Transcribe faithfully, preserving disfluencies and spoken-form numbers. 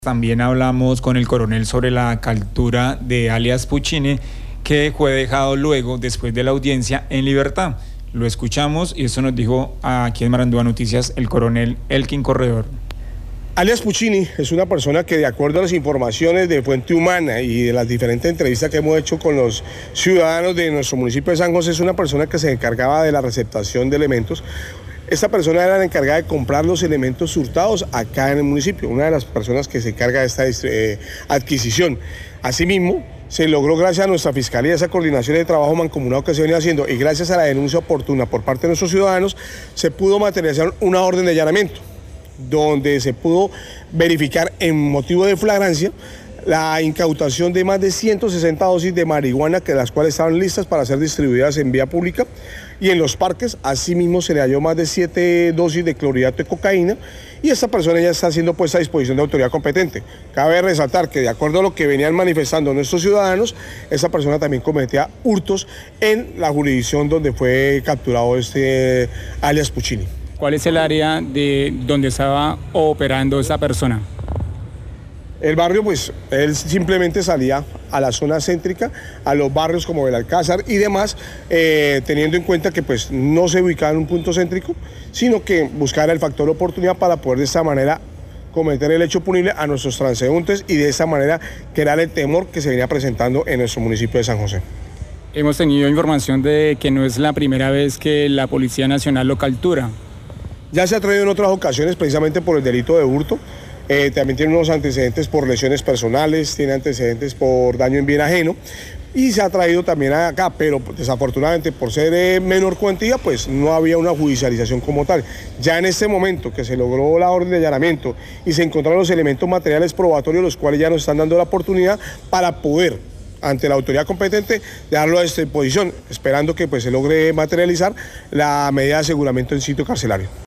También hablamos con el coronel sobre la captura de alias Puccini, que fue dejado luego, después de la audiencia, en libertad. Lo escuchamos y eso nos dijo aquí en Marandúa Noticias el coronel Elkin Corredor. Alias Puccini es una persona que, de acuerdo a las informaciones de Fuente Humana y de las diferentes entrevistas que hemos hecho con los ciudadanos de nuestro municipio de San José, es una persona que se encargaba de la receptación de elementos. Esta persona era la encargada de comprar los elementos hurtados acá en el municipio, una de las personas que se encarga de esta eh, adquisición. Asimismo, se logró, gracias a nuestra Fiscalía, esa coordinación de trabajo mancomunado que se venía haciendo y gracias a la denuncia oportuna por parte de nuestros ciudadanos, se pudo materializar una orden de allanamiento, donde se pudo verificar en motivo de flagrancia la incautación de más de ciento sesenta dosis de marihuana, que las cuales estaban listas para ser distribuidas en vía pública, y en los parques. Asimismo se le halló más de siete dosis de clorhidrato de cocaína, y esta persona ya está siendo puesta a disposición de autoridad competente. Cabe resaltar que, de acuerdo a lo que venían manifestando nuestros ciudadanos, esta persona también cometía hurtos en la jurisdicción donde fue capturado este alias Puccini. ¿Cuál es el área de donde estaba operando esa persona? El barrio, pues, él simplemente salía a la zona céntrica, a los barrios como el Alcázar y demás, eh, teniendo en cuenta que pues no se ubicaba en un punto céntrico, sino que buscara el factor oportunidad para poder de esta manera cometer el hecho punible a nuestros transeúntes y de esta manera crear el temor que se venía presentando en nuestro municipio de San José. Hemos tenido información de que no es la primera vez que la Policía Nacional lo captura. Ya se ha traído en otras ocasiones precisamente por el delito de hurto. Eh, también tiene unos antecedentes por lesiones personales, tiene antecedentes por daño en bien ajeno y se ha traído también acá, pero desafortunadamente por ser eh, menor cuantía, pues no había una judicialización como tal. Ya en este momento que se logró la orden de allanamiento y se encontraron los elementos materiales probatorios, los cuales ya nos están dando la oportunidad para poder, ante la autoridad competente, dejarlo a disposición, esperando que pues, se logre materializar la medida de aseguramiento en sitio carcelario.